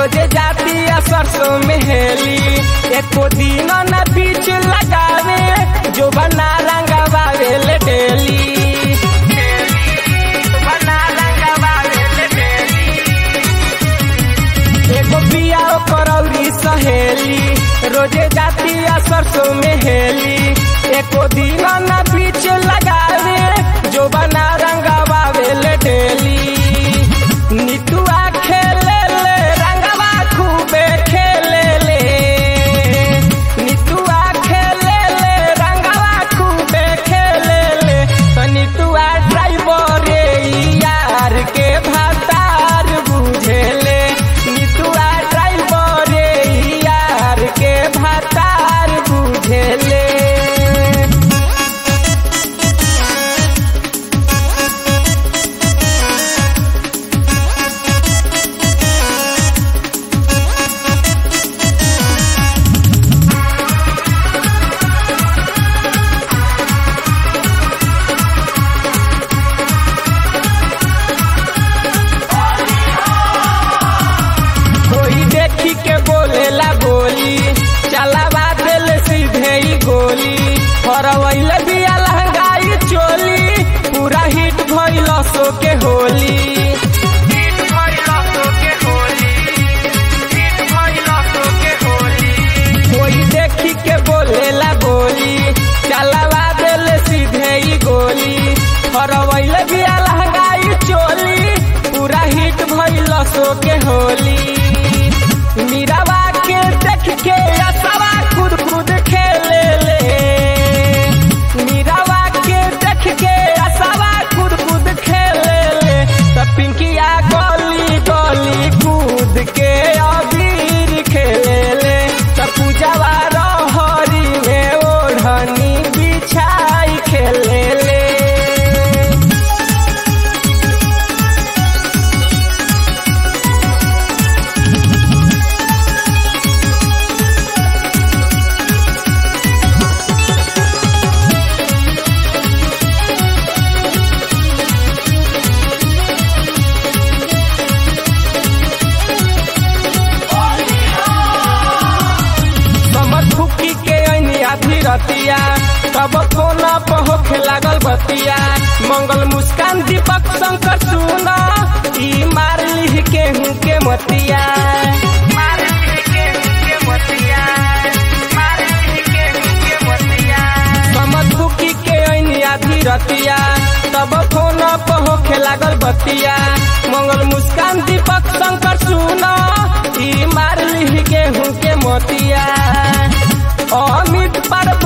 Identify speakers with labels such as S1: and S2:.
S1: रोजे जाती है सरसों में हेली, एको दिन न बीच लगावे, जो बना रंगवावे ले डेली, बना रंगवावे ले डेली। एगो बिया करौरी सहेली, रोजे जाती है सरसों में हेली, एको दिन न बीच लगावे, जो बना रंगवावे ले डेली। नितुआ खेले ले रंगवा खूबे खेले ले, नितुआ खेले ले रंगवा खूबे खेले ले, तो नितुआ ड्राइवर यार के भातार बुझे ले, नितुआ ड्राइवर यार के भातार बुझे ले। के बोलेला बोली चलावा दिल सीधे ही गोली, हरवैल बिया लहंगाई चोली, पूरा हिट भइल सो के होली, हिट भइल सो के होली, हिट भइल सो के होली। कोई देखी के बोलेला बोली चलावा दिल सीधे ही गोली, हरवैल बिया लहंगाई चोली, पूरा हिट भइल सो के होली। मीरावा के देख के असवा खुद खुद खेले ले, मीरावा के देख के असवा खुद खुद खेले ले, तब पिंकिया गली गली कूद के अबीर खेले ले, तब पूजावा रहरी में ओढ़नी बिछाई खेले ले। रतिया तब कोना पहोखे लागल बतिया, मंगल मुस्कान दीपक शंकर सुना, ई मार लिह केहू के मतिया, मार लिह केहू के मतिया, मार लिह केहू के मतिया। समझुकी के ऐनी आधी रतिया तब कोना पहोखे लागल बतिया, मंगल मुस्कान दीपक शंकर सुना, ई मार लिह केहू के मतिया। अमित पर